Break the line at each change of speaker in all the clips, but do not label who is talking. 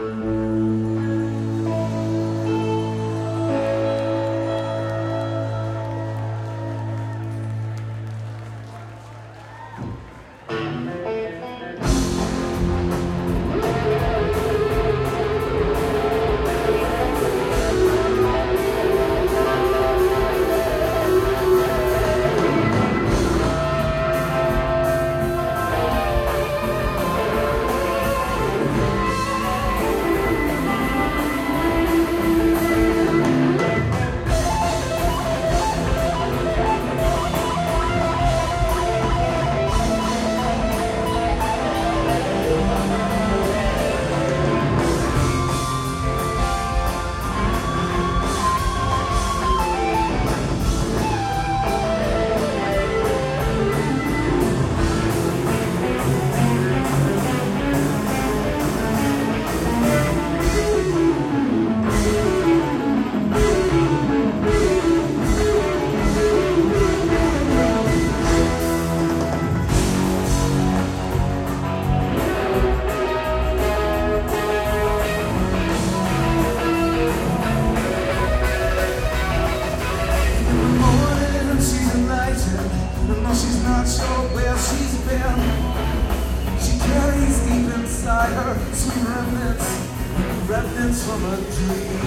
remnants from a dream.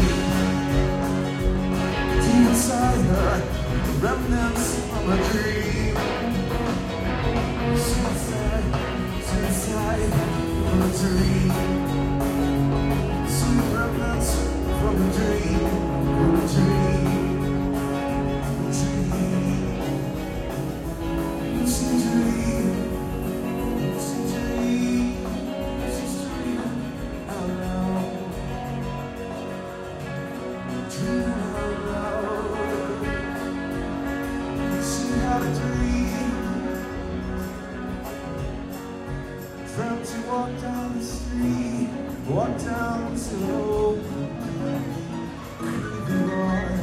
Deep inside her, remnants from a dream. Suicide from a dream. Sweet remnants from a dream, from a dream. Walk down the street, walk down slow, creepy boy.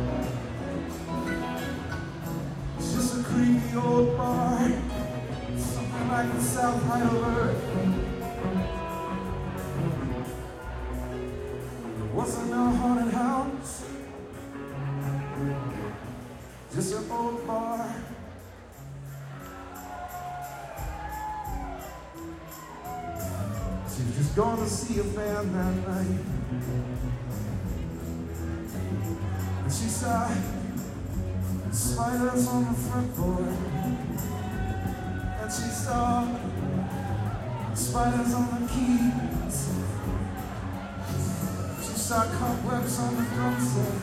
It's just a creepy old bar, something like the South Highover. It wasn't a haunted house, just an old bar. She was just going to see a band that night, and she saw spiders on the fretboard, and she saw spiders on the keys. She saw cobwebs on the drum set,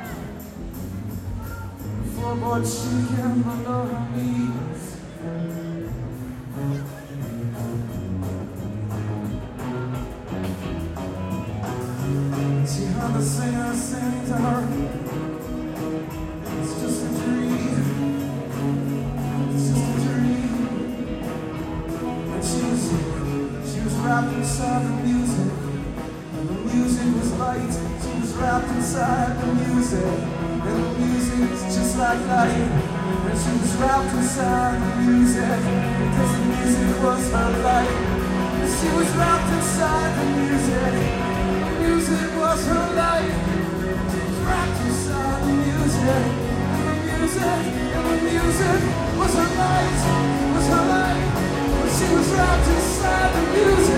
the floorboard shaking below her knees. She heard the singer sing to her, it's just a dream, it's just a dream. And she was wrapped inside the music, and the music was light. She was wrapped inside the music, and the music was just like light. And she was wrapped inside the music, because the music was her light. And she was wrapped inside the music. Music was her life. She was wrapped inside the music, and the music was her light, was her life. But she was wrapped inside the music.